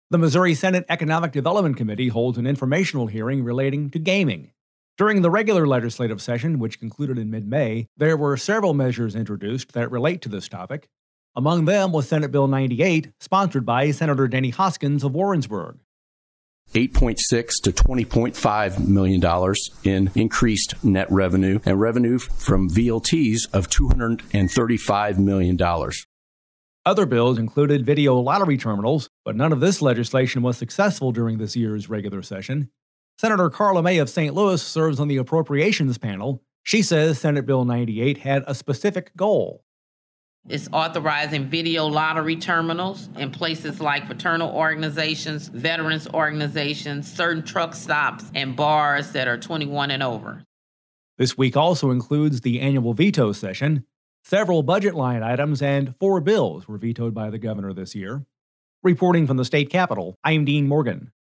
The Missouri Senate Economic Development Committee holds an informational hearing relating to gaming. During the regular legislative session, which concluded in mid-May, there were several measures introduced that relate to this topic. Among them was Senate Bill 98, sponsored by Senator Denny Hoskins of Warrensburg. $8.6 to $20.5 million in increased net revenue and revenue from VLTs of $235 million. Other bills included video lottery terminals, but none of this legislation was successful during this year's regular session. Senator Carla May of St. Louis serves on the Appropriations panel. She says Senate Bill 98 had a specific goal. It's authorizing video lottery terminals in places like fraternal organizations, veterans organizations, certain truck stops, and bars that are 21 and over. This week also includes the annual veto session. Several budget line items and 4 bills were vetoed by the governor this year. Reporting from the state capitol, I'm Dean Morgan.